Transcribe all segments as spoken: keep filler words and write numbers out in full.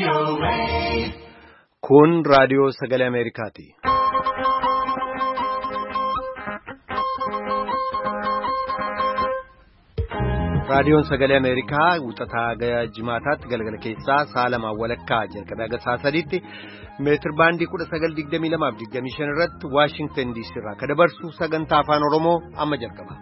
Kun raadiyoo sagalee Ameerikaati. Raadiyoon sagalee Ameerikaa wixataa gaya jimaataatti galgala keessaa sa'a lamaa walakkaa jalqabee haga sa'a sadiitti meetir baandii kudha sagal digdamii lamaaf digdamii shan irratti Waashingtan D C irraa kan dabarsu sagantaa afaan Oromoo amma jalqaba.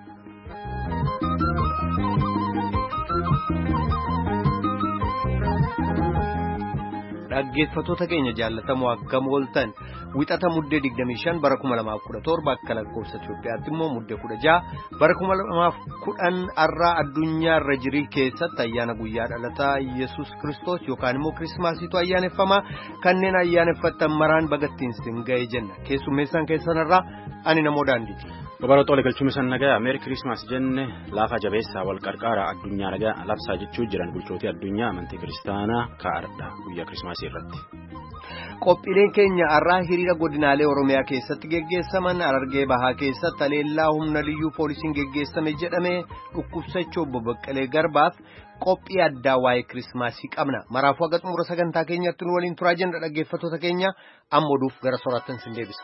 Dhaggeeffattoota keenya jaallatamoo akkam ooltan wixata muddee digdamii shan bara kuma lamaaf kudha torba akka lakkoofsa Itoophiyaatti immoo muddee kudha ja'a bara kuma lamaaf kudhan arraa addunyaa irra jirii keessatti ayyaana guyyaa dhalataa Yesuus Kiristoos yookaan immoo Kiristimaasiitu ayyaaneffamaa kanneen ayyaaneffattan maraan bagattiin sin ga'ee jenna keessummeessaan keessanirraa ani namoo daandiiti. Babaroota wal galchuun san nagaa Meeri Kiristimaas jenne laafa jabeessaa wal qarqaara addunyaa nagaa labsaa jechuu jiran bulchootii addunyaa amantii kiristaanaa kaa'aadha guyyaa Kiristimaasii irratti. Qophiileen keenya har'aa hiriira godinaalee Oromiyaa keessatti geggeessaman Harargee Bahaa keessatti haleellaa humna liyyuu poolisiin geggeessame jedhamee dhukkubsachuu obbo Baqqalee Garbaaf qophii addaa waa'ee Kiristimaasii qabna. Maraafuu haga xumura sagantaa keenyatti nu waliin turaa jenna dhaggeeffattoota keenya amma oduuf gara soraattan sin deebisa.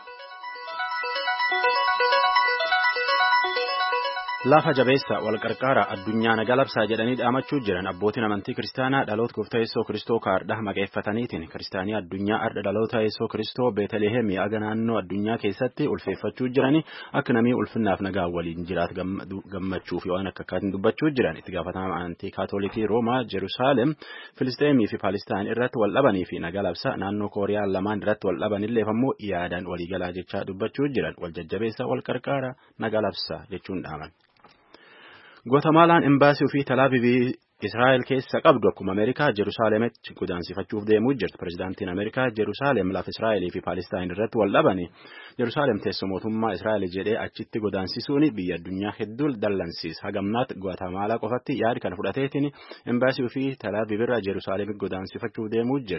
Laafa jabeessa wal qarqaara addunyaa nagaa labsaa jedhanii dhaamachuu jiran abbootiin amantii kiristaanaa dhaloota gooftaa Yesuus Kiristoo kaardhaa maqeeffataniitiin kiristaanii addunyaa ardha dhaloota Yesuus Kiristoo Beetlehem aga naannoo addunyaa keessatti ulfeeffachuu jiranii akka namii ulfinnaaf nagaa waliin jiraat gammachuu fi waan akka akkaatiin dubbachuu jiran itti gaafatama amantii kaatoolikii Roomaa Jeruusaalem Filisteemii fi Paalistaan irratti wal dhabanii fi nagaa labsaa naannoo Kooriyaa lamaan irratti wal dhabanillee ammoo yaadaan waliigalaa jechaa dubbachuu jiran wal jajjabeessa wal qarqaara nagaa labsaa jechuun dhaaman. Guatemaalaan embaasii fi talaabibii Israa'el keessa qabdu akkuma Ameerikaa Jerusaalemetti godaansifachuuf deemuu jirti. Pireezidaantiin Ameerikaa Jeruusaalem lafa Israa'elii fi Paalistaan irratti wal dhabanii Jeruusaalem teessoo mootummaa Israa'el jedhee achitti godaansisuun biyya addunyaa hedduu dallansiisa. Hagamnaatti Guatemaalaa qofatti yaada kana fudhateetiin embaasii fi talaabibirra Jeruusaalemitti godaansifachuuf deemuu jira.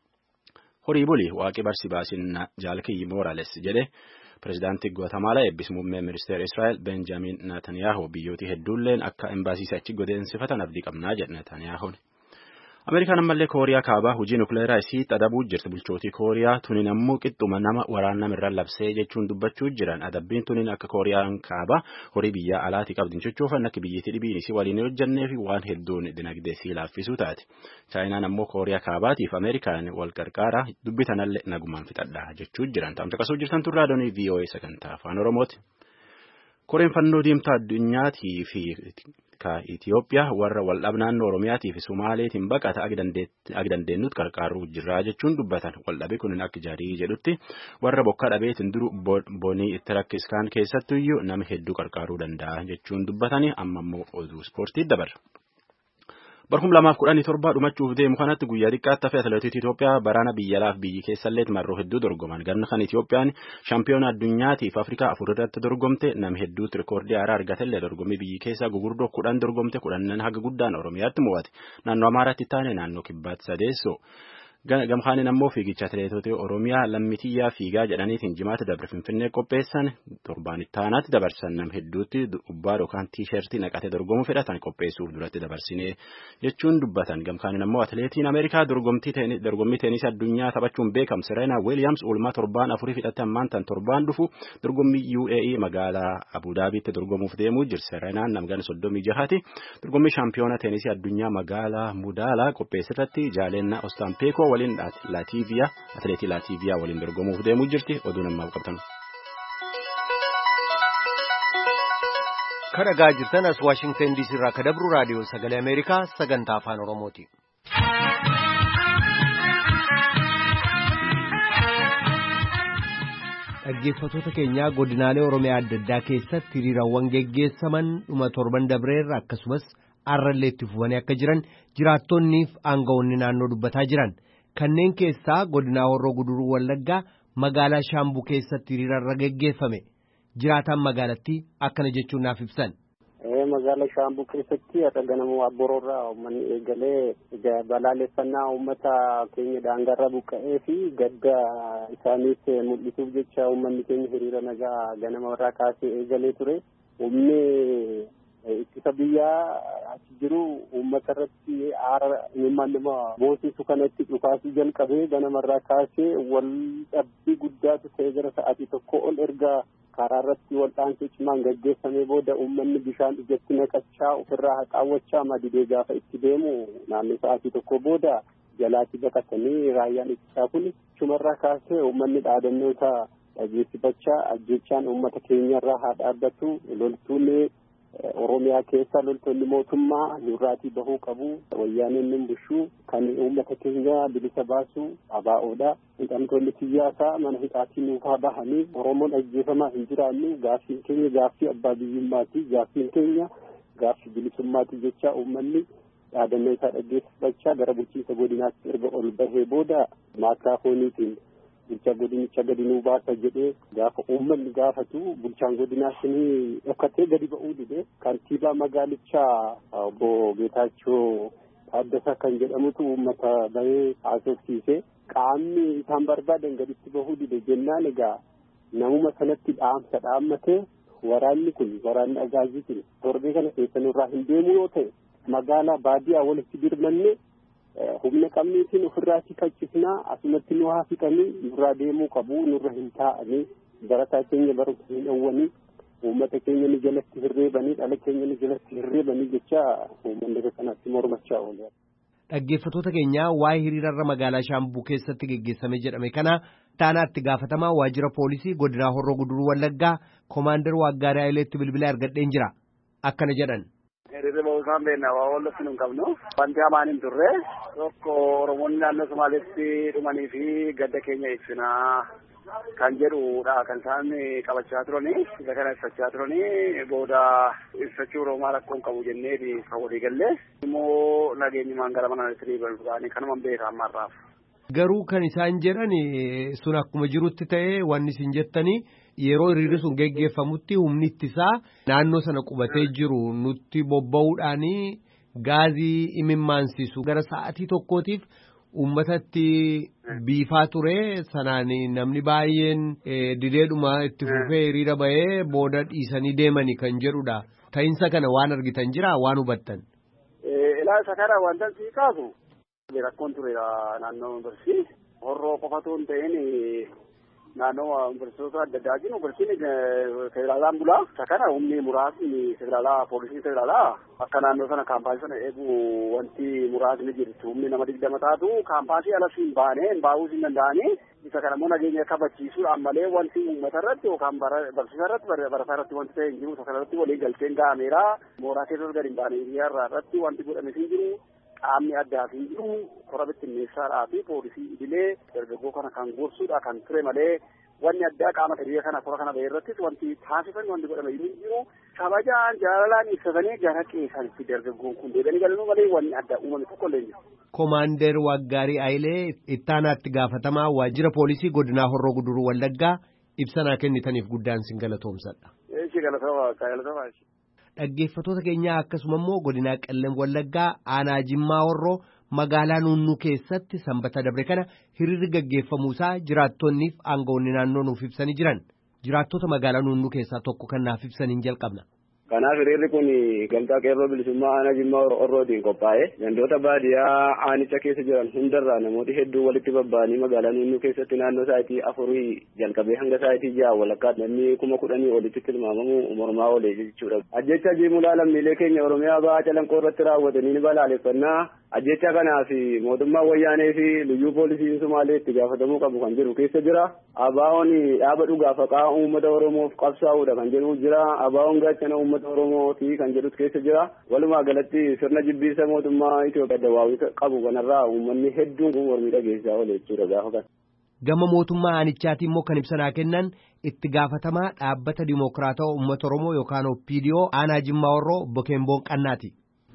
Horii bulii waaqii barsi baasin jaalkiyyi Moorales jedhe. Pireezidaantii Guatemaalaa eebbis muummee ministeera Israa'el Benjamin Netanyahu biyyooti hedduulleen akka embaasii achi godansifatan abdii qabnaa jedhe Netanyahuun. Ameerikaan ammallee Kooriyaa kaabaa hojii nukleeraa isii xadabuu jirti bulchootii Kooriyaa tunin ammoo qixxuma nama waraanaa irraan labsee jechuun dubbachuu jiran adabbiin tunin akka Kooriyaan kaabaa horii biyyaa alaatii qabdin sochoofan akka biyyattii dhibiin isii waliin hojjannee fi waan hedduun dinagdee isii laaffisuu taate. Chaayinaan ammoo Kooriyaa kaabaatiif Ameerikaan wal qarqaaraa dubbitanallee nagumaan fixadhaa jechuu jiran ta'amta qasuu jirtan turraa doonii V O A sagantaa afaan Oromooti. Koreen fannoo diimtaa addunyaatii fi ka Itoophiyaa warra waldhabdee naannoo Oromiyaatii fi Somaaleetiin baqata ag dandeenyutti qarqaaruu jirraa jechuun dubbatan waldhabdee kun akka jaarii jedhutti warra bokkaa dhabeetiin duru bonii itti rakkiskaan keessattuyyuu nama hedduu qarqaaruu danda'a jechuun dubbatanii amma immoo oduu ispoortii dabarra. Barkum lamaaf kudhanii torbaa dhumachuuf deemu kanatti guyyaa xiqqaatti hafe atileetii Itoophiyaa baraana biyya alaaf biyyi keessallee marroo hedduu dorgoman ganna kan Itoophiyaan shaampiyoona addunyaatiif Afrikaa afur irratti dorgomte nama hedduutti rikoordii haaraa argatellee dorgommii biyyi keessaa gugurdoo kudhan dorgomte kudhanan haga guddaan Oromiyaatti mo'ate naannoo Amaaraatti taane naannoo Kibbaatti sadeessoo. Gamkaaniin ammoo fiigicha atileetota Oromiyaa lammitiyyaa fiigaa jedhaniitiin jimaata dabre Finfinnee qopheessan torbaan itti aanaatti dabarsan nam hedduutti ubbaa yookaan tiishertii naqatee dorgomuu fedhatan qopheessuuf duratti dabarsinee jechuun dubbatan. Gamkaaniin ammoo atileetiin Ameerikaa dorgommii teenisii addunyaa taphachuun beekamu Serena Williams oolmaa torbaan afurii fidhatte ammaan tan torbaan dhufu dorgommii U A E magaalaa Abudaabiitti dorgomuuf deemuu jirti. Serenaan namgana soddomii jahaati dorgommii shaampiyoona teenisii addunyaa magaalaa Mudaalaa qopheessirratti jaaleenna Ostaampeekoo waliin Laatiiviyaa atileetii Laatiiviyaa waliin dorgomuuf deemuu jirti oduu namaaf qabatan. Kan dhagaa jirtan as Waashingtan D C irraa kan dabru raadiyoo sagalee Ameerikaa sagantaa afaan Oromooti. Dhaggeeffattoota keenyaa godinaalee Oromiyaa adda addaa keessatti hiriirawwan geggeessaman dhuma torban dabreerra akkasumas arrallee itti fufanii akka jiran jiraattonniif aangawoonni naannoo dubbataa jiran. Kanneen keessaa godinaa Horroo Guduruu Wallaggaa magaalaa Shaambuu keessatti hiriirarra geggeeffame. Jiraataan magaalattii akkana jechuun naaf ibsan. Magaalaa Shaambuu keessatti akka ganamoo Abboroorraa uummanni eegalee balaaleffannaa uummata keenya daangarra buqqa'ee fi gadda isaaniif mul'isuuf jecha uummanni keenya hiriira nagaa ganama irraa kaasee eegalee ture. Humni ittisa biyyaa achi jiru uummata irratti aara imimmaan nama boosisu kanatti dhukaasuu jalqabee ganamarraa kaasee wal dhabbii guddaatu ta'ee gara sa'aatii tokko ol erga karaa irratti wal'aansoo cimaan gaggeeffamee booda uummanni bishaan ijatti naqachaa ofirraa haxaawwachaa madidee gaafa itti deemu naannoo sa'aatii tokko booda jalaatti baqatanii raayyaan ittisaa kun chumarraa kaasee uummanni dhaadannoota dhageessifachaa ajjechaan uummata keenyarraa haa dhaabbatu loltuun Oromiyaa keessa loltoonni mootummaa nurraatii bahuu qabu wayyaaneen nun bushuu kan uummata keenya bilisa baasu abaa'oodha. Hidhamtoonni siyaasaa mana hidhaatii nuufaa bahanii Oromoon ajjeefamaa hin jiraannu gaaffiin keenya gaaffii abbaa biyyummaati gaaffiin keenya gaaffii bilisummaati jecha uummanni dhaadannoo isaa dhageessifachaa gara bulchiinsa godinaatti erga ol bahee booda maakiraafooniitiin bulchaa godinicha gadi nuu baasa jedhee gaafa uummanni gaafatu bulchaan godinaa suni dhokkatee gadi ba'uu dide kantiibaa magaalichaa obbo Geetaachoo Taaddasaa kan jedhamutu uummata bahee haasofsiise qaamni isaan barbaadan gaditti bahuu dide jennaan egaa namuma sanatti dhaamsa dhaammatee waraanni kun waraanni agaaziitiin torbee kana keessa nurraa hin deemu yoo ta'e magaalaa baadiyaa walitti dirmanne humna qabniitiin ofirraatii faccisnaa asumatti nu haa fixanii nurraa deemuu qabu nurra hin taa'anii barataa keenya barumsa hin dhowwanii uummata keenya ni jalatti hirreebanii dhala keenya ni jalatti hirreebanii jecha uummanni kanatti mormachaa oole. Dhaggeeffattoota keenyaa waa'ee hiriirarra magaalaa Shaambuu keessatti geggeessame jedhame kana taanaatti gaafatamaa waajjira poolisii godinaa Horroo Guduruu Wallaggaa Koomaandar Waaggaarii Hayileetti bilbilaa argadheen jira akkana jedhan. Hiriirri ba'uusaan beekna waa wallatti nun qabnu wanti hamaan hin turre tokko Oromoonni naannoo Somaaleetti dhumanii fi gadda keenya ibsinaa kan jedhudha kan isaan qabachaa turanii isa kana ibsachaa turanii booda ibsachuu Oromoo rakkoon qabu jennee kan walii gallee immoo nageenyumaan gara mana sirrii kanuma beeka ammarraaf. Garuu kan isaan jedhan sun akkuma jirutti ta'ee wanni isin jettanii yeroo hiriirri sun geggeeffamutti humni ittisaa naannoo sana qubatee jiru nutti bobba'uudhaan gaazii imimmaansisu gara sa'aatii tokkootiif uummatatti biifaa ture sanaan namni baay'een dideedhuma itti fufee hiriira bahee booda dhiisanii deemanii kan jedhudha. Ta'insa kana waan argitan jira waan hubattan. Ilaalcha kana wanta sii kaasu. Rakkoon ture naannoo yuunivarsiitii Horroo qofatu hin ta'in naannoo yuunivarsiitota adda addaa jiru yuunivarsiitiin federaalaan bulaa isa kana humni muraasni federaalaa poolisii federaalaa akka naannoo sana kaampaasii sana eegu wanti muraasni jirtu humni nama digdama taatu kaampaasii alas hin baane hin baa'uus hin danda'anii isa kana immoo nageenya kabachiisuudhaan malee wanti uummata irratti yookaan barsiisaa irratti barataa irratti wanti ta'e hin jiru isa kana irratti walii galteen ga'ameera mooraa keessas gadi hin baane hiriyaa irratti wanti godhames hin jiru. Qaamni addaa fi jiru kora bittinneessaadhaa fi poolisii idilee dargaggoo kana kan gorsuudha kan ture malee wanni addaa qaama hiriira kana kora kana bahee irrattis wanti taasisan wanti godhame hin jiru kabajaan jaalalaan ibsatanii gara qeessanitti dargaggoon kun deebi'anii galanuu malee wanni addaa uumame tokko illee jiru. Koomaandar Waaggaarii Hayilee ittaanaatti gaafatamaa waajjira poolisii godinaa Horroo Guduruu Wallaggaa ibsanaa kennitaniif guddaan sin galatoomsadha. Eeshi galatoomaa galatoomaa. Dhaggeeffattoota keenyaa akkasuma immoo godinaa Qellem Wallaggaa aanaa Jimmaa Horroo magaalaa Nuunnuu keessatti sanbata dabre kana hiriirri gaggeeffamuusaa jiraattonniif aangawoonni naannoo nuuf ibsanii jiran jiraattota magaalaa Nuunnuu keessaa tokko kan naaf ibsaniin jalqabna. Kanaaf hiriirri kun gamtaa qeerroo bilisummaa aanaa Jimmaa Horrootiin qophaa'e gandoota baadiyyaa aanicha keessa jiran hundarraa namooti hedduu walitti babba'anii magaalaa Nuunnuu keessatti naannoo sa'aatii afurii jalqabee hanga sa'aatii ja'a walakkaa namni kuma kudhanii olitti tilmaamamu mormaa oolee jechuudha. Ajjecha jiimulaa lammiilee keenya Oromiyaa ba'aa calanqoo irratti raawwatanii ni balaaleffannaa. Ajjecha kanaaf mootummaa wayyaanee fi liyyuu poolisiin Sumaalee itti gaafatamuu qabu kan jiru keessa jira. Abaawoon dhaaba dhugaa faqaa uummata Oromoof qabsaa'uudha kan jedhu jira. Abaawoon gaachana uummata Oromooti kan jedhus keessa jira. Walumaa galatti sirna jibbiinsa mootummaa Itoophiyaa dawaawii qabu kanarraa uummanni hedduun kun mormii dhageessaa oole jechuudha gaafa kana. Gama mootummaa aanichaatiin immoo kan ibsanaa kennan itti gaafatamaa dhaabbata Dimookiraatawaa uummata Oromoo yookaan O P D O aanaa Jimmaa Horroo Obbo Kemboon Qannaati.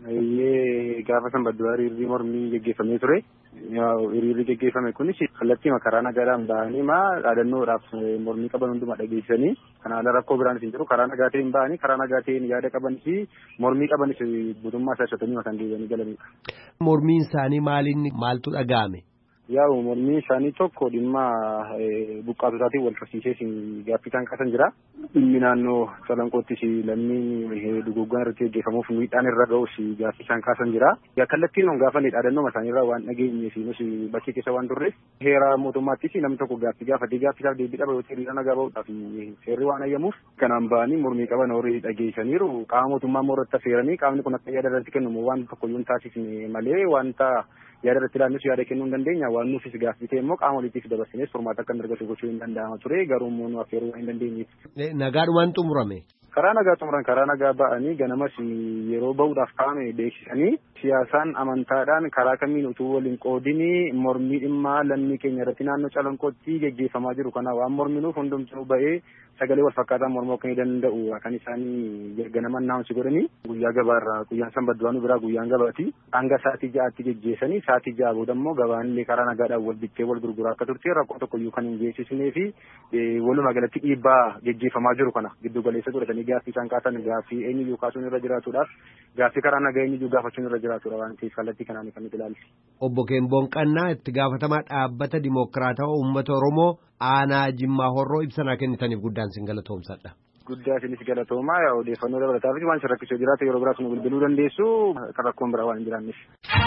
Iyyee gaafa sanbata hiriirri mormii geggeeffamee ture. Hiriirri geggeeffame kunis kallattii karaa nagaadhaan ba'anii maa dhaadannoodhaaf mormii qaban hundumaa dhageessanii kana haala rakkoo biraan hin jiru karaa nagaa ta'een ba'anii karaa nagaa ta'een yaada qaban fi mormii qabanis guutummaa isaa ibsatanii kan deebi'anii galanidha. Mormiin isaanii maaliin maaltu dhaga'ame? Yaa mormii isaanii tokko dhimma buqqaatotaatiin wal qabsiisee gaaffii kan qaban jira. Dhimmi naannoo Calanqoottis lammii duguggaan irratti hojjetamuuf miidhaan irra ga'us gaaffii isaan kaasan jira. Kallattiin on gaafa dhaadannoo isaaniirraa waan dhageenye fi nus bakkee keessa waan turreef heera mootummaattis namni tokko gaaffii gaafatee gaaffii isaaf deebii dhaba yoo hiriira nagaa ba'uudhaaf seerri waan ayyamuuf kanaan ba'anii mormii qaban horii dhageessaniiru. Qaama mootummaa immoo irratti affeeranii qaamni kun akka yaada irratti kennu waan tokko yoo hin taasisne malee wanta yaada irratti ilaalnus yaada kennuu hin dandeenya waan nuufis gaaffii ta'e immoo qaama waliitiif dabarsinees furmaata akka argatu gochuu hin danda'ama ture garuu immoo nu affeeruu hin dandeenyeef. Nagaadhumaan xumurame. Karaa nagaa xumuran karaa nagaa ba'anii ganamas yeroo ba'uudhaaf kaa'ame beeksisanii siyaasaan amantaadhaan karaa kamiin utuu waliin qoodinii mormii dhimmaa lammii keenya irratti naannoo Calanqootti geggeeffamaa jiru kana waan morminuuf hundumtuu ba'ee sagalee wal fakkaataa mormoo akka danda'u kan isaanii ganama naamsi godhanii guyyaa gabaarraa guyyaan sanbadduwaanuu biraa guyyaan gabaati hanga sa'aatii ja'aatti geggeessanii sa'aatii ja'a booda immoo gabaanillee karaa nagaadhaan wal bittee wal gurguraa akka turte rakkoo tokkoyyuu kan hin geessisnee fi walumaa galatti dhiibbaa geggeeffamaa jiru kana giddu galeessa godhatanii gaaffii isaan kaasan gaaffii eenyuyyuu kaasuun irra jiraatuudhaaf gaaffii karaa nagaa eenyuyyuu gaafachuun irra jiraatudha waan ta'eef kallattii kanaan kan nuti ilaallu. Obbo Kemboon Qannaa itti gaafatamaa dhaabbata Dimookiraatawaa Uummata Oromoo aanaa Jimmaa Horroo ibsanaa kennitaniif guddaan sin galatoomsadha. Guddaa isinis galatoomaa yaa odeeffannoo dabalataaf waan sin rakkisoo jiraate yeroo biraas nu bilbiluu dandeessu kan rakkoon biraa waan hin jiraanneef.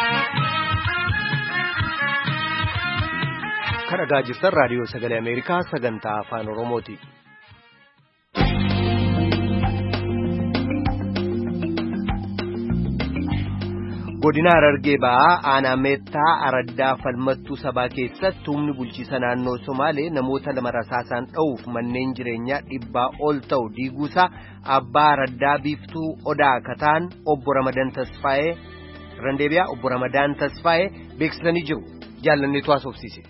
Kan dhagaa jirtan raadiyoo sagalee Ameerikaa sagantaa afaan Oromooti. Godina Harargee ba'aa aanaa meettaa araddaa falmattuu sabaa keessatti humni bulchiisa naannoo Somaalee namoota lama rasaasaan dha'uuf manneen jireenyaa dhibbaa ol ta'u diiguusaa abbaa araddaa biiftuu odaa kataan obbo Ramadaan Tasfaayee Randeebiyaa obbo Ramadaan Tasfaayee beeksisanii jiru. Jaallanneetu haasofsiise.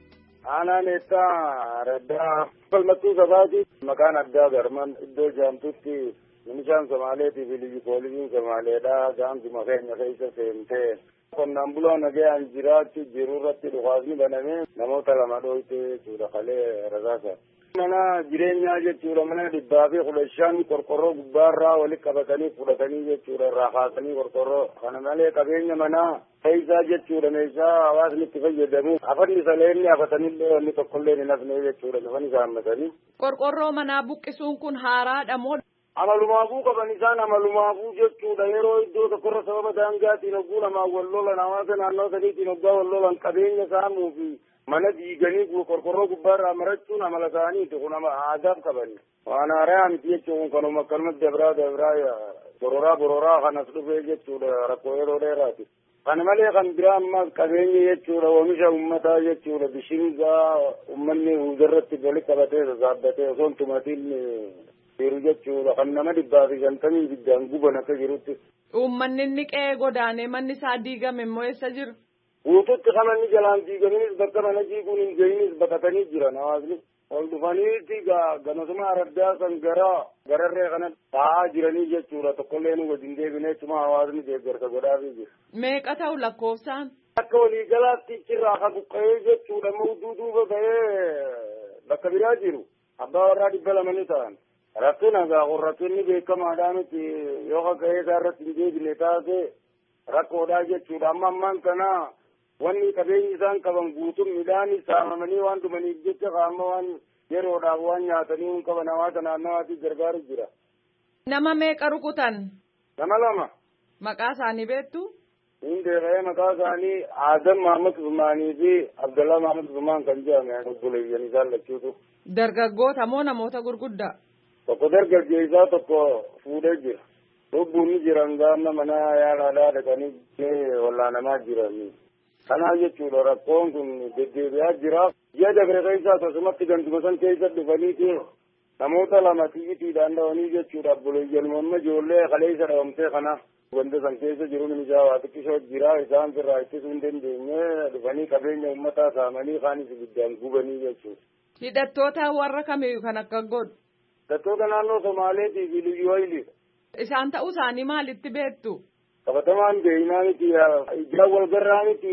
Aanaa meettaa araddaa falmattuu sabaati maqaan addaa garman iddoo jaamtutti. Nimishaan Somaaleetii fi liyyu poolisiin Somaaleedhaa gaanguma keenya keessa seentee qonnaan bulaan nagayaan jiraachuu jiru irratti dhukaasni banamee namoota lama dhooyte jechuudha kalee rasaasa. Mana jireenyaa jechuudha mana dhibbaa fi kudha shan qorqorroo gubbaarraa walitti qabatanii fudhatanii jechuudha irraa kaasanii qorqorroo kana malee qabeenya manaa keessaa jechuudha meeshaa hawaasni itti fayyadamu afanni saleenni hafatanillee wanni tokkollee hin hafne jechuudha lafani saammatanii. Qorqorroo manaa buqqisuun kun haaraadha moo? Amalumaafuu qaban isaan amalumaafuu jechuudha yeroo iddoo tokkorra sababa daangaatiin hogguu lamaan wal lolan hawaasa naannoo sadiitiin hoggaa wal lolan qabeenya saamuu fi mana diiganii qorqorroo gubbaarraa marachuun amala isaaniiti kun aadaaf qabani. Waan haaraa miti jechuun kanuma akkanumatti dabraa dabraa bororaa bororaa kanas dhufee jechuudha rakkoo yeroo dheeraati. Kana malee kan biraa ammas qabeenya jechuudha oomisha uummataa jechuudha bishingaa uummanni huudarratti walitti qabatee sasaabbatee osoo hin tumatiin jiru jechuudha kan nama dhibbaa fi shantamii ibiddaan guban akka jirutti. Uummanni inni qe'ee godaanee manni isaa diigame immoo eessa jiru? Guututti kan manni jalaan diigaminis bakka mana diiguun hin gahinis baqatanii jiran hawaasni. Ol dhufaniiti gamasuma araddaa san gara gararree kana taa'aa jiranii jechuudha tokkollee nu wajjin deebinee cuma hawaasni deeggarsa godhaafii jiru. Meeqa ta'u lakkoofsaan? Akka waliigalaatti cirraa ka buqqa'ee jechuudha mawduu duuba ba'ee bakka biraa jiru abbaa warraa dhibba lama ni ta'an. Rakkina gaafuu rakkinni beekamaadhaa miti yoo kaka'ee isaa irratti hin deebine taate rakkoodhaa jechuudha amma ammaan kana wanni qabeenyi isaan qaban guutuun midhaan saamamanii waan dhumaniif jecha qaama waan yeroodhaaf waan nyaatanii hin qaban hawaasa naannawaatiif gargaaru jira. Nama meeqa rukutan? Nama lama. Maqaa isaanii beektu? Hin beekee maqaa isaanii Aadam Mahamad Zumaanii fi Abdallaa Mahamad Zumaan kan jedhame obboleeyyan isaan lachuutu. Dargaggoota moo namoota gurguddaa? Tokko dargaggeessaa tokko fuudhee jira. Lubbuun ni jiran gaama mana yaalaadhaa dhaqanii wallaanamaa jiran. Kanaaf jechuudha rakkoon kun deddeebi'aa jira. Ji'a dabre keessaa akkasumatti ganduma san keessa dhufaniiti namoota lama xiyyiitiidhaan dhawanii jechuudha obboleeyyan mamma ijoollee kaleessa dhawamtee kana wanta san keessa jiru nimishaa waa xiqqisoo jira isaan irraa ittisuu hin dandeenye dhufanii qabeenya uummataa saamanii kaanis ibiddaan gubanii jechuudha. Hidhattoota warra kamiyyuu kan akka godhu? Hidhattoota naannoo Somaaleetii fi Liyyuu Hayiliidha. Isaan ta'uu isaanii maalitti beektu? Qabatamaan beeynaa miti ijaan wal garraa miti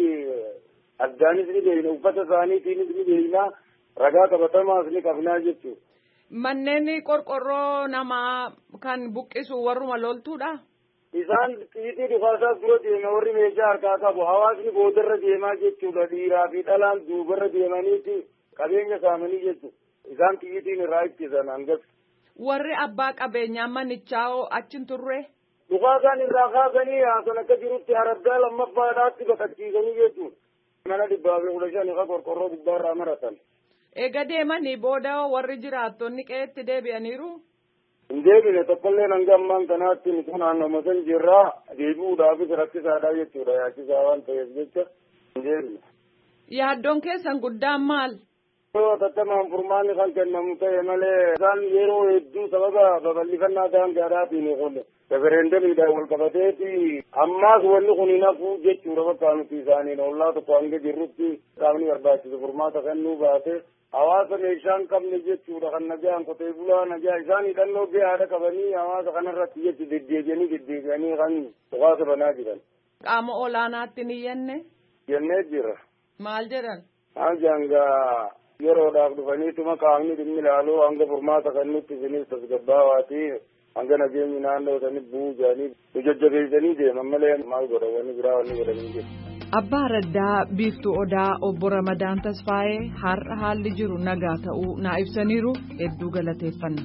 addaanis ni beeyna uffata isaaniitiinis ni beeyna ragaa qabatamaas ni qabnaa jechuudha. Manneen qorqorroo namaa kan buqqisu warruma loltuudha? isaan xiixii dhufaasaa dura deema warri meeshaa harkaa qabu hawaasni boodarra deemaa jechuudha dhiiraa fi dhalaan duubarra deemaniiti qabeenya saamanii jechuudha isaan xiixiin irraa ittisan hangas. Warri abbaa qabeenyaa manichaa achin turre. Dhukaasaan irraa kaasanii haasan akka jirutti araddaa lammaffaadhaatti baqachiisanii jechuudha. Mana dhibbaa fi kudha shan irra qorqorroo gubbaarraa maratan. Eega deemanii booda warri jiraattonni qe'eetti deebi'aniiru. Hin deebine tokkollee hanga ammaan kanaatti nuti naannoo san jirraa deebi'uudhaafis rakkisaadha jechuudha yaachisaa waan ta'eef jecha hin deebine. Yaaddoon keessan guddaan maal? Yoo tattamaan furmaanni kan kennamu ta'e malee isaan yeroo hedduu sababa babal'ifannaa daangaadhaatiin oolle referendamiidhaan wal qabateeti ammaas wanni kun hin hafu jechuudha bakka nuti isaaniin ollaa tokko hanga jirrutti qaamni barbaachisu furmaata kennuu baate. Hawaasa meeshaan qabne jechuudha kan nagaan qotee bulaa nagaa isaan hidhannoo gahaadha qabanii hawaasa kanarratti jechu deddeebi'anii deddeebi'anii kan dhukaasa banaa jiran. Qaama olaanaatti ni yenne? Yennee jira. Maal jedhan? Maal jaangaa yeroodhaaf dhufaniituma qaamni dhimmi ilaaluu hanga furmaata kennutti isinis tasgabbaawaati hanga nageenyi naannoo sanii bu'uu jedhanii jajjabeessanii deeman malee maal godhan wanni biraa wanni godhanii jiru. Abbaa Raddaa Biiftuu Odaa obbo Ramadaan Tasfaayee har'a haalli jiru nagaa ta'uu naa ibsaniiru hedduu galateeffanna.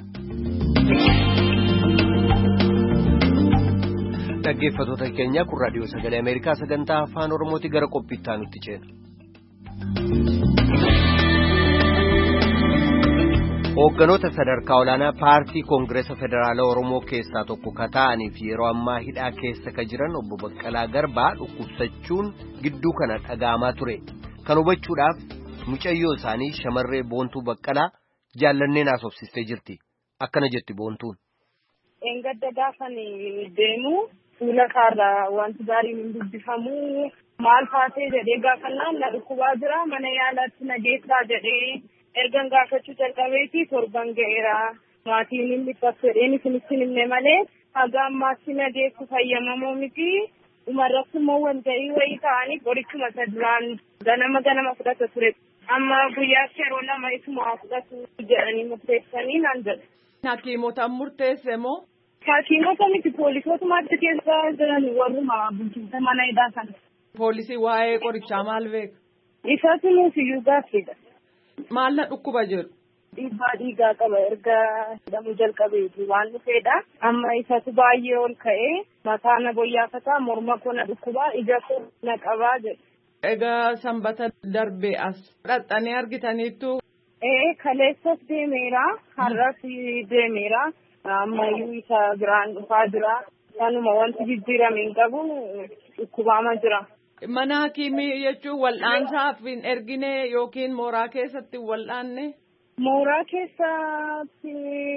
Dhaggeeffattoota keenya kun raadiyoo sagalee Ameerikaa sagantaa afaan Oromooti gara qophiittaa nutti ceena. Hoogganoota sadarkaa olaanaa paartii Koongireesa Federaalaa Oromoo keessaa tokko ka ta'anii fi yeroo ammaa hidhaa keessa ka jiran obbo Baqqalaa Garbaa dhukkubsachuun gidduu kana dhaga'amaa ture. Kan hubachuudhaaf mucayyoo isaanii shamarree Boontuu Baqqalaa jaallanneen haasofsistee jirti. Akkana jetti Boontuun. Engadda gaafan deemu fuula kaarraa wanti gaariin hin dubbifamu maal taatee jedhee gaafannaan na dhukkubaa jira mana yaalaatti na geessaa jedhee. Ergan gaafachuu jalqabeeti torban ga'eera maatiin inni fedheen isinitti himne malee haga ammaatti na geessu fayyamamoo miti dhumarratti immoo walga'ii wayii ta'anii qorichuma isa duraan ganama ganama fudhata ture amma guyyaatti yeroo lama isuma fudhatu jedhanii murteessanii naan jedhu. Hakiimotaan murteesse moo? Hakiimota miti poolisootumaatti keessa jiran warruma bulchiinsa mana hidhaa sana. Poolisii waa'ee qorichaa maal beeka? Isatu nuuf iyyuu gaaffiidha. Maal na dhukkuba jedhu? Dhiibbaa dhiigaa qaba erga hidhamuu jalqabeeti waan dhufeedha. Amma isatu baay'ee ol ka'ee mataa na boyyaafataa morma koo na dhukkuba ija koo na qabaa jedhu. Egaa sanbata darbee as dhaxxanii argitaniittu? Ee kaleessas deemeera har'as deemeera ammayyuu isa biraan dhufaa jira kanuma wanti jijjiirame hin qabu dhukkubaama jira. Mana hakiimii jechuun wal'aansaaf hin ergine yookiin mooraa keessatti wal'aanne? Mooraa keessatti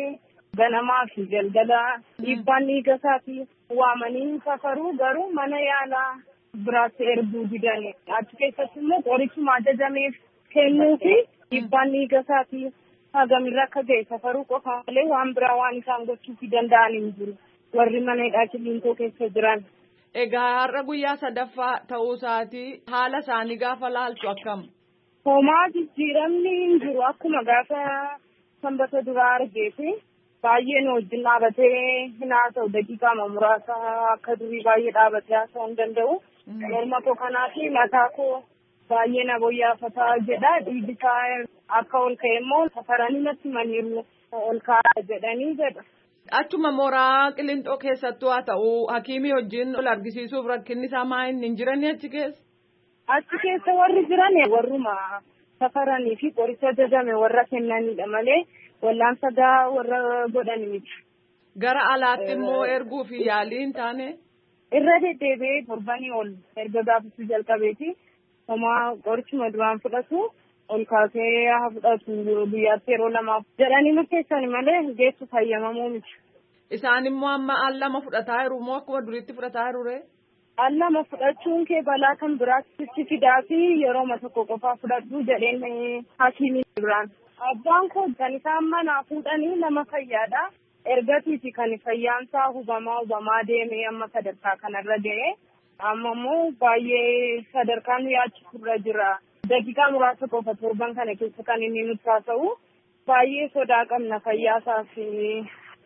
ganamaa fi galgala dhiibbaan dhiiga isaatii waamanii safaruu garuu mana yaalaa biraatti erguu didanii achi keessatti immoo qorichuma ajajameef kennuu fi dhiibbaan dhiiga isaatii hagamirra akka ga'e safaruu qofa malee waan biraa waan isaan gochuuf danda'an hin jiru warri mana hidhaa kiliinikoo keessa jiran. Egaa har'a guyyaa sadaffaa ta'uu isaatii haala isaanii gaafa laaltu akkam? Homaa jijjiiramni hin jiru akkuma gaafa sanbata duraa argeeti baay'ee nu wajjin dhaabatee hin haasa'u daqiiqaa muraasa akka durii baay'ee dhaabatee haasa'uu hin danda'u. Morma koo kanaa fi mataa koo baay'ee na boyyaafataa jedha dhiigni isaa akka ol ka'e immoo safaranii natti maniiru ol ka'aa jedhanii jedha. Achuma mooraa Qiliinxoo keessattuu haa ta'u hakiimii wajjin ol argisiisuuf rakkinni isaa maa hin jiranii achi keessa? Achi keessa warri jiran warruma safaranii fi qoricha ajajame warra kennanidha malee wallaansa gaa warra godhani miti. Gara alaatti immoo erguu fi yaalii hin taane? Irra deddeebi'ee torbanii ol erga gaafachuu jalqabeeti homaa qorichuma duraan fudhatu. Ol kaasee haa fudhatu guyyaatti yeroo lamaaf jedhanii murteessani malee geessu fayyamamuu miti. Isaan immoo amma al lama fudhataa jiru moo akkuma duriitti fudhataa jiru ree? Al lama fudhachuun kee balaa kan biraatti fidaa fi yerooma tokko qofaa fudhadhu jedheen hakiimii biraan. Abbaan koo kan isaan manaa fuudhanii nama fayyaadha. Ergatiiti kan fayyaansaa hubamaa hubamaa deemee amma sadarkaa kanarra ga'e. Amma immoo baay'ee sadarkaan yaachisurra jira. Daqiiqaa muraasa qofa torban kana keessa kan inni nutti haasa'u baay'ee sodaa qabna fayyaasaa fi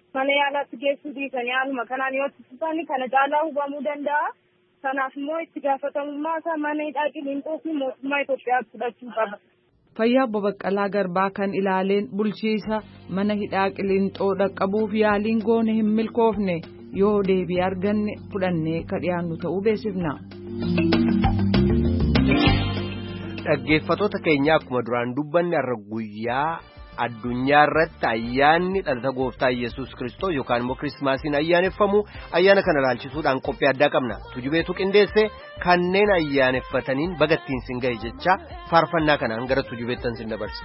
mana yaalaatti geessuu dhiisanii haaluma kanaan yoo itti kana caalaa hubamuu danda'a. Kanaaf immoo itti gaafatamummaa isaa mana hidhaa Qiliinxoo fi mootummaa Itoophiyaatti fudhachuu qaba. Fayyaa Obbo Baqqalaa Garbaa kan ilaaleen bulchiisa mana hidhaa Qiliinxoo dhaqqabuuf yaaliin goone hin milkoofne yoo deebii arganne fudhannee ka dhiyaannu ta'uu beeksifna. Dhaggeeffattoota keenya akkuma duraan dubbanne har'a guyyaa addunyaa irratti ayyaanni dhalata gooftaa Yesuus Kiristoos yookaan immoo Kiristimaasiin ayyaaneffamu ayyaana kana ilaalchisuudhaan qophii addaa qabna. Tujubeetu qindeesse kanneen ayyaaneffataniin bagattiin sin ga'e jecha faarfannaa kanaan gara tujubeettan sin dabarsa.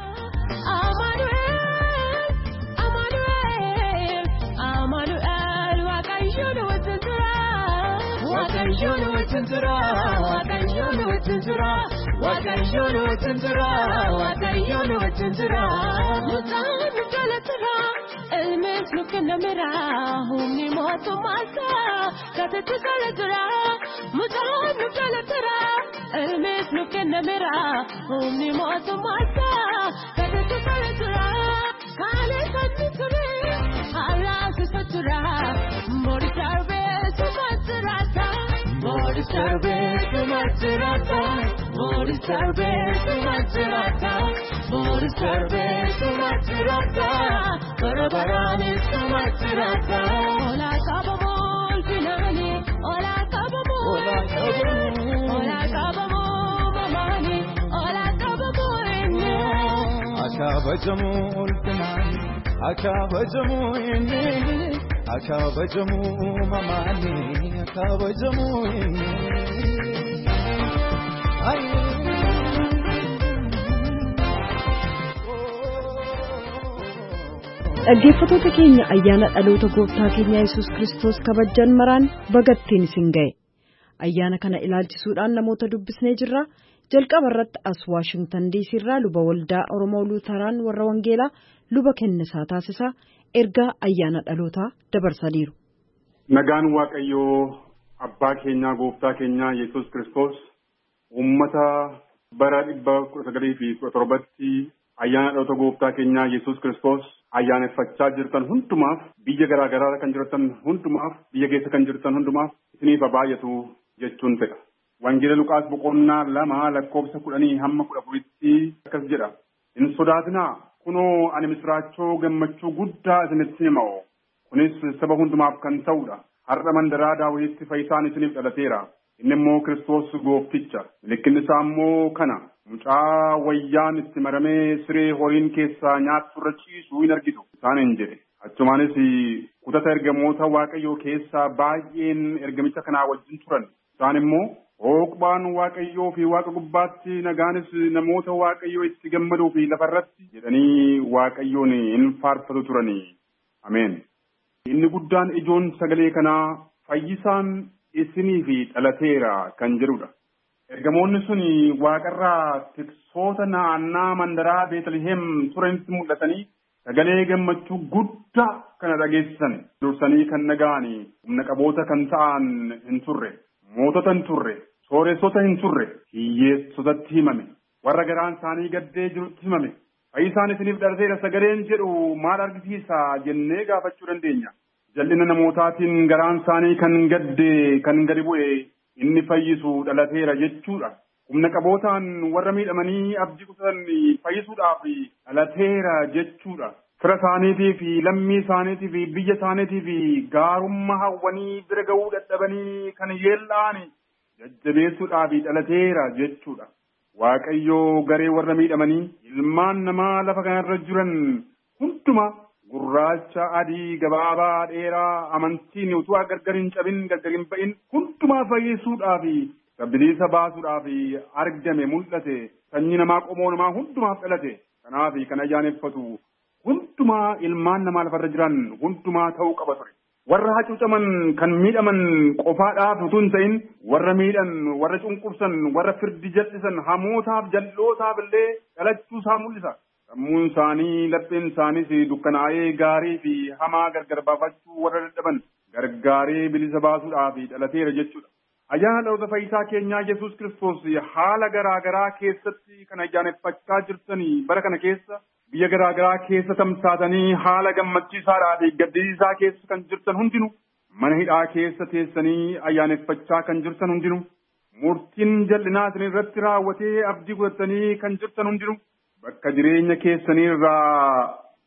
Waaqayyoon wajjin jira, Waaqayyoon wajjin jira, Waaqayyoon wajjin jira, Waaqayyoon wajjin jira. Mucaan nu jalatira, ilmees nu kennamira, humni mootummaasa, gateetti jalatira. Mucaan nu jalatira, ilmees nu kennamira, humni mootummaasa, gateetti jalatira. Kaalee sanni ture, alaasisa jira, mori darbee sumatirata. Mori darbee sumatirata, mori darbee sumatirata, mori darbee sumatirata, barabaraanis sumatirata. Ola kabamoo finani, ola kabamoo, ola kabamoo, ola kabamoo mamani, ola kabamoo inni. Akabajamoo finani, akabajamoo inni. Akabajamu mamani, akabajamu inni. Dhaggeeffattoota keenya ayyaana dhaloota gooftaa keenya Yesuus Kiristoos kabajan maraan bagattiin isin ga'e. Ayyaana kana ilaalchisuudhaan namoota dubbisnee jirra. Jalqaba irratti as Waashingtan D C irraa luba waldaa Oromoo Luuteraan warra Wangeelaa luba kennisaa taasisaa ergaa ayyaana dhalootaa dabarsaniiru. Nagaan Waaqayyoo abbaa keenyaa gooftaa keenyaa Yesuus Kiristoos uummata bara dhibba kudha sagalii fi kudha torbatti ayyaana dhaloota gooftaa keenyaa Yesuus Kiristoos ayyaaneffachaa jirtan hundumaaf biyya garaa garaa kan jirtan hundumaaf biyya keessa kan jirtan hundumaaf isiniif baay'atu jechuun fedha. Wangeela Luqaas boqonnaa lama lakkoofsa kudhanii hamma kudha afuritti akkas jedha. Hin sodaatinaa. Kunoo ani misraachoo gammachuu guddaa isinitti hima'u. Kunis saba hundumaaf kan ta'udha. Har'a mandaraa Daawititti fayyisaan isiniif dhalateera. Inni immoo Kiristoos goofticha. Mallattoon isaa immoo kana. Mucaa wayyaan itti maramee siree horiin keessaa nyaattu irra ciisu hin argitu. Isaaniin jedhe. Achumaanis kutata ergamoota Waaqayyoo keessaa baay'een ergamicha kanaa wajjin turan. Isaan immoo Hooqbaan Waaqayyoo fi Waaqa gubbaatti nagaanis namoota Waaqayyoo itti gammaduu fi lafarratti jedhanii Waaqayyoon hin faarfatu turanii. Ameen. Inni guddaan ijoon sagalee kanaa fayyisaan isiniif dhalateera kan jedhudha. Ergamoonni sun Waaqarraa tiksoota naannaa mandaraa Beetliheem turanitti mul'atanii sagalee gammachuu guddaa kana dhageessisan. Dursanii kan naga'anii humna qaboota kan ta'an hin turre. Mootota hin turre, sooressota hin turre, hiyyeessotatti himame, warra garaan isaanii gaddee jirutti himame. Fayyisaan isiniif dhalateera sagaleen jedhu maal argisiisa jennee gaafachuu dandeenya. Jal'ina namootaatiin garaan isaanii kan gaddee kan gadi bu'e inni fayyisu dhalateera jechuudha. Humna qabootaan warra miidhamanii abdii kutatan fayyisuudhaaf dhalateera jechuudha. Fira isaaniitii fi lammii isaaniitii fi biyya isaaniitii fi gaarummaa hawwanii bira ga'uu dadhabanii kan yeellaan jajjabeessuudhaaf dhalateera jechuudha. Waaqayyoo garee warra miidhamanii ilmaan namaa lafa kanarra jiran hundumaa gurraacha adii gabaabaa dheeraa amantiin utuu gargar hin cabin gargar hin ba'in hundumaa fayyisuudhaaf bilisa baasuudhaaf argame mul'ate sanyii namaa qomoo namaa hundumaaf dhalate kanaaf kan ayyaaneffatu. Hundumaa ilmaan namaa lafarra jiran hundumaa ta'uu qaba ture. Warra hacuucaman kan miidhaman qofaadhaaf utuu hin ta'in warra miidhan, warra cunqursan, warra firdi jal'isan hamootaaf jal'ootaaf illee dhalachuu isaa mul'isa. Sammuun isaanii lapheen isaaniis dukkanaa'ee gaarii fi hamaa gargar baafachuu warra dadhaban gargaaree bilisa baasuudhaaf dhalateera jechuudha. Ayyaana dhaloota fayyisaa keenyaa Yesuus Kiristoos haala garaa garaa keessatti kan ayyaaneffachaa jirtanii bara kana keessa biyya garaa garaa keessa tamsaatanii haala gammachiisaadhaa fi gaddisiisaa keessa kan jirtan hundinuu mana hidhaa keessa teessanii ayyaaneffachaa kan jirtan hundinuu murtiin jal'inaa isin irratti raawwatee abdii godhatanii kan jirtan hundinuu bakka jireenya keessanii irraa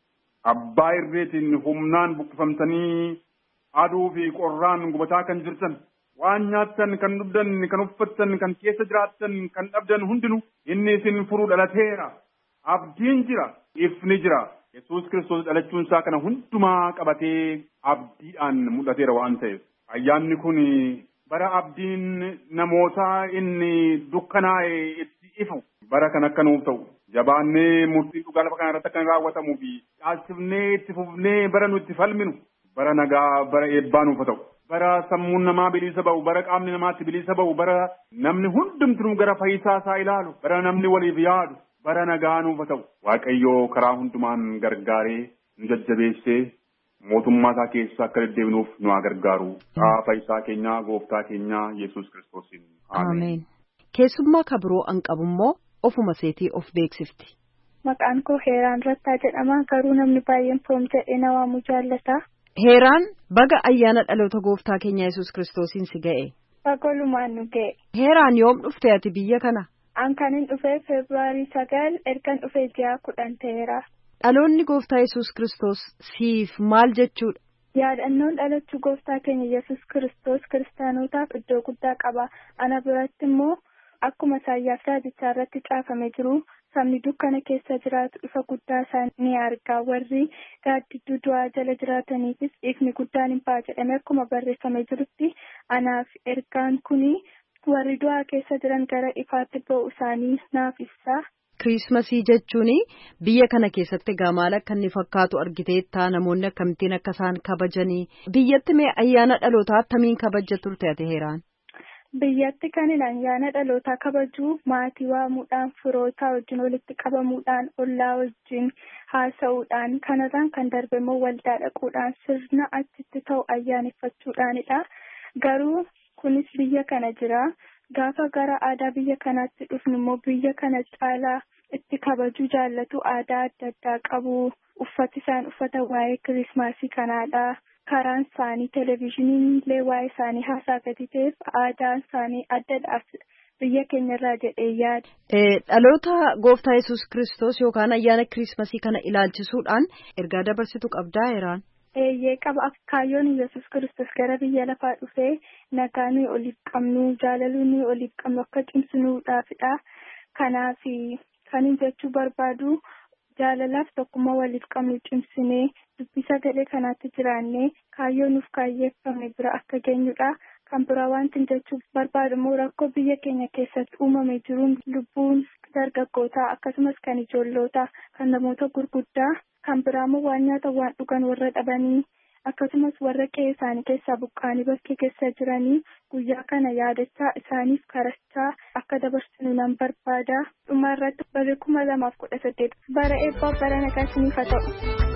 abbaa irreetiin humnaan buqqifamtanii aduu fi qorraan gubataa kan jirtan waan nyaattan kan dhugdan kan uffattan kan keessa jiraattan kan dhabdan hundinuu inni isin furuu dhalateera abdiin jira ifni jira Yesuus Kiristoos dhalachuun isaa kana hundumaa qabatee abdiidhaan mul'ateera waan ta'eef ayyaanni kun bara abdiin namoota inni dukkanaa'e itti ifu bara kan akka nuuf ta'u jabaannee murtii dhugaa lafa kana irratti akka raawwatamuu fi dhaabsifnee itti fufnee bara nutti falminu bara nagaa bara eebbaa nuuf ta'u bara sammuun namaa bilisa ba'u bara qaamni namaatti bilisa ba'u bara namni hundumtuu gara fayyisaa isaa ilaalu bara namni waliif yaadu bara nagaa nuuf ta'u waaqayyoo karaa hundumaan gargaaree nu jajjabeessee mootummaa isaa keessa akka deddeebinuuf nu haa gargaaru. Fayyisaa keenya gooftaa keenya Yesuus Kiristoosiin. Ameen. Keessummaa kabiroo an qabu immoo ofuma seetii of beeksifti. Maqaan koo Heeraan Rattaa jedhama. Garuu namni baay'een Poom jedhee na waamuu jaallata. Heeraan baga ayyaana dhaloota gooftaa keenya Yesuus Kiristoosiin si ga'e. Bagolumaan nu ga'e. Heeraan yoom dhufte ati biyya kana? An kanin dhufee Febraarii sagal ergan dhufee ji'a kudhan ta'eera. Dhaloonni gooftaa Yesuus Kiristoos siif maal jechuudha? Yaadannoon dhalachuu gooftaa keenya Yesuus Kiristoos kiristaanotaaf iddoo guddaa qaba. Ana biratti immoo akkuma Isaayyaas raajichaa irratti caafamee jiru sabni dukkana keessa jiraatu ifa guddaa isaa ni arga. Warri gaaddidduu du'aa jala jiraataniifis ifni guddaan hin ba'a jedhamee akkuma barreeffamee jirutti anaaf ergaan kuni warri du'aa keessa jiran gara ifaatti ba'u isaanii naaf ibsa. Kiriismasii jechuun biyya kana keessatti gaamaal akka inni fakkaatu argiteettaa namoonni akkamittiin akka isaan kabajanii biyyatti mee ayyaana dhalootaa attamiin kabajja turte ati Heeraan? Biyyatti kan ayyaana dhalootaa kabajuu maatii waamuudhaan firootaa wajjin walitti qabamuudhaan ollaa wajjin haasa'uudhaan kanarraan kan darbe immoo waldaa dhaquudhaan sirna achitti ta'u ayyaaneffachuudhaanidha. Garuu kunis biyya kana jira. Gaafa gara aadaa biyya kanaatti dhufnu immoo biyya kana caalaa itti kabajuu jaallatu aadaa adda addaa qabu. Uffati isaan uffata waa'ee Kiriismaasii kanaadha. Karaan isaanii televezyiiniin illee waa'ee isaanii haasaa gadi ta'eef aadaan isaanii addadhaaf biyya keenyarraa jedhee yaada. Dhaloota gooftaa Yesuus Kiristoos yookaan ayyaana Kiriismasii kana ilaalchisuudhaan ergaa dabarsitu qabdaa Heeraan? Eeyyee qaba. Kaayyoon Yesuus Kiristoos gara biyya lafaa dhufee nagaa nuyi oliif qabnu jaalaluu nuyi oliif qabnu akka cimsinuudhaafidha. Kanaaf kanin jechuu barbaadu jaalalaaf tokkummaa waliif qabnu cimsinee dubbisa gadhee kanaatti jiraannee kaayyoo nuuf kaayyeeffame bira akka geenyudha. Kan biraa wanti jechuu barbaadu immoo rakkoo biyya keenya keessatti uumamee jiruun lubbuun dargaggootaa akkasumas kan ijoollootaa kan namoota gurguddaa kan biraa immoo waan nyaata waan dhugan warra dhabanii akkasumas warra qe'ee isaanii keessaa buqqaanii bakkee keessa jiranii guyyaa kana yaadachaa isaaniif kadhachaa akka dabarsinu nan barbaada. Dhuma irratti bara kuma lamaaf kudha saddeet bara eebbaa bara nagaa isiniif haa ta'u.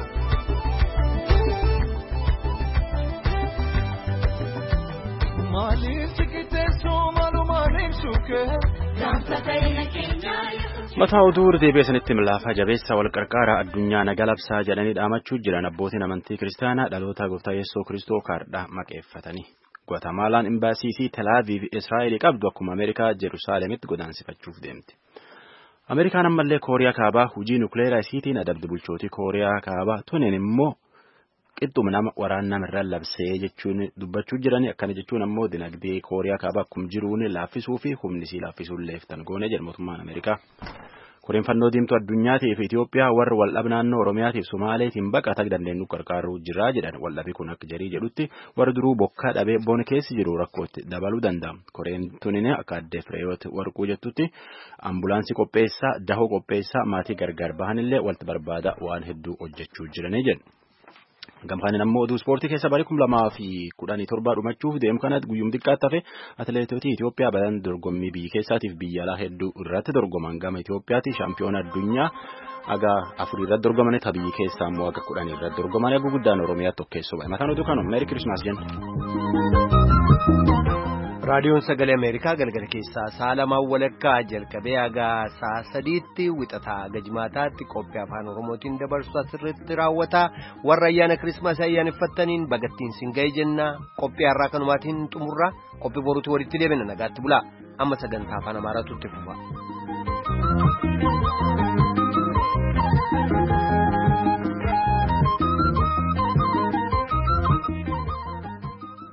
Mataa oduu deebi'eessanitti milaafaa jabeessa wal qarqaaraa addunyaa nagaa labsaa jedhanii dhaamachuu jiran abbootiin amantii kiristaanaa dhaloota gooftaa Yesuus Kiristoo kaardhaa maqeeffatanii. Guatemaalaan imbaasiisii Telaaviiv Israa'eel qabdu akkuma Ameerikaa Jerusaaleemitti godaansifachuuf deemti. Ameerikaan ammallee Kooriyaa Kaabaa hujii nukleeraa isiitiin adabdi bulchootii Kooriyaa Kaabaa tunin immoo qixxuma nama waraana namarraa labsee jechuun dubbachuu jiranii akkana jechuun ammoo dinagdee Kooriyaa Kaabaa akkuma jiruun laaffisuu fi humni isii laaffisuun leeftan goone jedha mootummaan Ameerikaa. Koreen fannoo diimtuu addunyaatiif Itoophiyaa warri waldhab naannoo Oromiyaatiif Somaaleetiin baqataa dandeenyu gargaaruu jira jedhan waldhabi kun akka jarii jedhutti warri duruu bokkaa dhabee bona keessi jiru rakkootti dabaluu danda'a. Koreen tunin akka addee Fireewoot warquu jettutti ambulaansii qopheessaa dahoo qopheessaa maatii gargaar bahanillee walti barbaada waan hedduu hojjechuu jiranii jedhu. Gampaaniin ammoo oduu ispoortii keessa barii kum lamaa fi kudhanii torbaa dhumachuuf deemu kana guyyuum xiqqaatti hafe atileetota Itoophiyaa badan dorgommii biyya keessaatiif biyya alaa hedduu irratti dorgoman gama Itoophiyaatti shaampiyoona addunyaa aga afurii irratti dorgoman ta biyya keessaa immoo aga kudhanii irratti dorgoman eeguu guddaan Oromiyaatti tokkeessoo bahe. Mataan oduu kanuma meeri Kiriismaas jenna. raadiyoon sagalee ameerikaa galgala keessaa sa'a lamaan walakkaa jalqabee hagaa sa'a sadiitti wixataa gajmaataatti qophii afaan oromootiin dabarsu asirratti raawwata warra ayyaana kirismaasii ayyaaneffattaniin bagattiin sin ga'e jenna qophii har'aa kanumaatiin xumurra qophii boruutti walitti deebina nagaatti bulaa amma sagantaa afaan amaaraatu itti fufa.